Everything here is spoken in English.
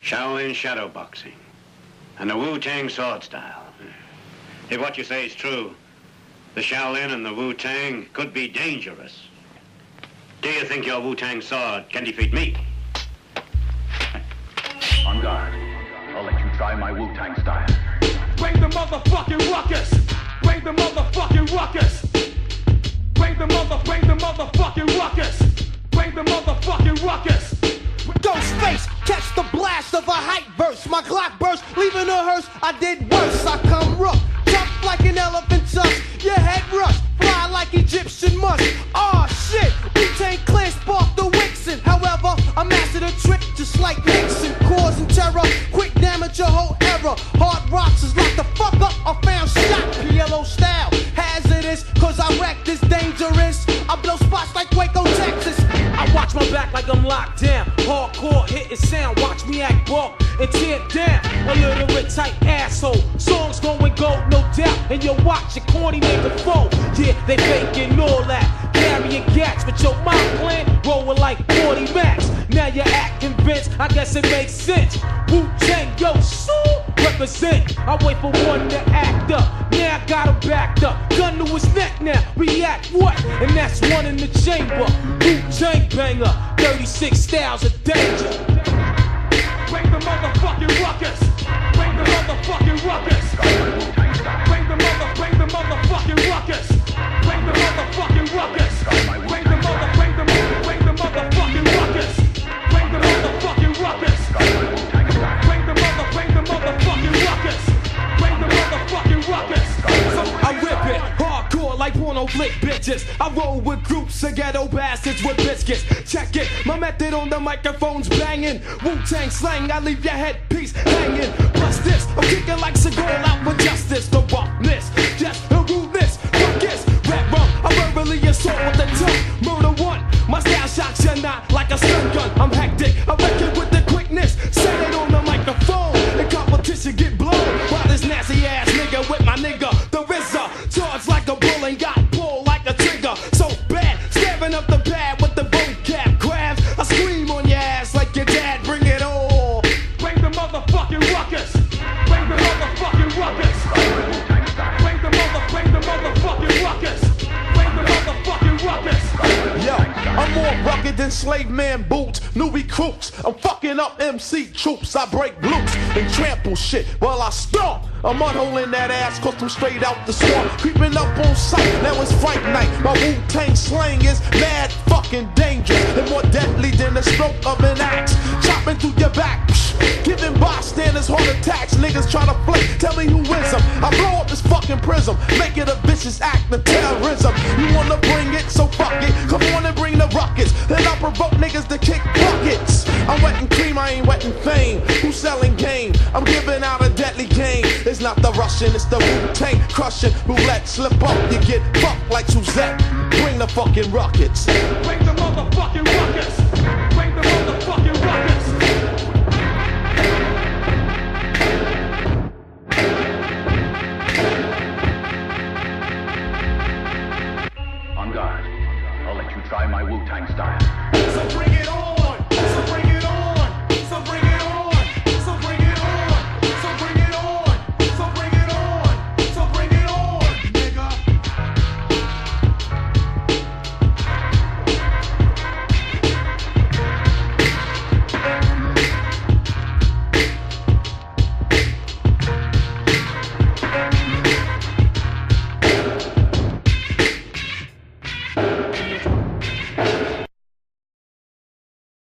Shaolin shadow boxing and the Wu-Tang sword style. If what you say is true, the Shaolin and the Wu-Tang could be dangerous. Do you think your Wu-Tang sword can defeat me? On guard. I'll let you try my Wu-Tang style. Bring the motherfucking ruckus! Bring the motherfucking ruckus! Bring the motherfucking ruckus! Bring the motherfucking ruckus! Ghostface, catch the blast of a hype verse. My Glock burst, leaving a hearse. I did worse. I come rough, tough like an elephant tusk. Your head rush, fly like Egyptian musk. Aw shit, Wu-Tang Clan sparked the Wixen. However, I mastered a trick just like Nixon, causing terror, quick damage your whole era. Hard rocks is locked the fuck up. I found shot, PLO style, hazardous, cause I wreck this dangerous. I blow spots like Waco, Texas. I watch my back like I'm locked down. Hardcore hitting sound, watch me act bulk and tear down. A little bit tight asshole. Songs going gold, no doubt. And you watch your corny nigga fold. Yeah, they faking all that. Carrying gats, but your mind plan rolling like 40 max. Now you act convinced, I guess it makes sense. Wu-Tang, yo, so represent. I wait for one to act up. Now I got him backed up. Gun to his neck now, react what? And that's one in the chamber. Wu-Tang banger, 36 styles of danger. Bring the motherfucking ruckus! Bring the motherfucking ruckus! Bring the motherfucking ruckus! Bring the motherfucking ruckus! Bring the motherfucking ruckus! Bring the motherfucking ruckus! Bring the motherfucking ruckus! Bring the motherfucking ruckus! So I rip it, hardcore like porno flick bitches. I roll with groups of ghetto bastards with biscuits. Check it, my method on the microphone's banging. Wu-Tang slang, I leave your headpiece hanging. Plus this, I'm kicking like Seagal out with justice. The roughness, just the rudeness, ruckus. Rap rum, I verbally assault with the tongue. Murder one, my style shocks you not like a stun gun. I'm hectic, I reckon with the quickness. Set it on the microphone, the competition get blown. By this nasty ass nigga with my nigga, the RZA. Charged like a bull and got pulled like a trigger. So bad, stabbing up the pad with the vocab grabs. I scream on your ass like your dad, bring it on. bring the motherfucking ruckus! Bring the motherfucking ruckus! Bring the motherfucking ruckus! Bring the motherfucking ruckus! Yo, I'm more rugged than slave man boots, new recruits. I'm fucking up MC troops. I break loose and trample shit while I stomp. I'm unholing that ass cause I'm straight out the swamp. Creeping up on sight, now it's fight night. My Wu-Tang slang is mad fucking dangerous and more deadly than the stroke of an axe. Chopping through your back, giving bystanders heart attacks. Niggas try to flick, tell me who is them. I blow up this fucking prism, make it a vicious act of terrorism. You wanna bring it, so fuck it. Come on and bring the ruckus. Then I provoke niggas to kick buckets. I'm wetting cream, I ain't wetting fame. Who's selling game? I'm giving out a deadly game. It's not the Russian, it's the Wu-Tang crushing. Roulette, slip up, you get fucked like Suzette. Bring the fucking ruckus. Bring the motherfucking ruckus!